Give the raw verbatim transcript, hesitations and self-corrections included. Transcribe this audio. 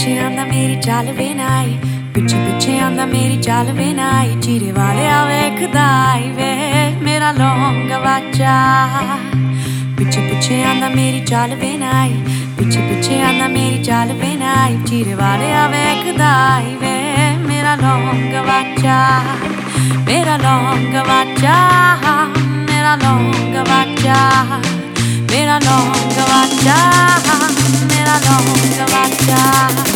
ਪਿੱਛੇ ਆਂਦਾ ਮੇਰੀ ਚਾਲ ਵੇ ਨਾਈ, ਪਿੱਛੇ ਪਿੱਛੇ ਆਂਦਾ ਮੇਰੀ ਚਾਲ ਵੇ ਨਾਈ, ਚੀਰੇ ਵਾਲਿਆ ਵੇਖਦਾ ਈ ਵੇ ਮੇਰਾ ਲੌਂਗ ਵਾਚਾ। ਪਿੱਛੇ ਪਿੱਛੇ ਆਂਦਾ ਮੇਰੀ ਚਾਲ ਵੇ ਨਾਈ, ਪਿੱਛੇ ਪਿੱਛੇ ਆਂਦਾ ਮੇਰੀ ਚਾਲ ਵੇ ਨਾਈ, ਚੀਰੇ ਵਾਲਿਆ ਵੇਖਦਾ ਈ ਵੇ ਮੇਰਾ ਲੌਂਗ ਵਾਚਾ, ਮੇਰਾ ਲੌਂਗ ਵਾਚਾ, ਮੇਰਾ ਲੌਂਗ ਵਾਚਾ, ਮੇਰਾ ਲੌਂਗ ਵਾਚਾ, ਮੇਰਾ ਲੌਂਗ ਵਾਚਾ।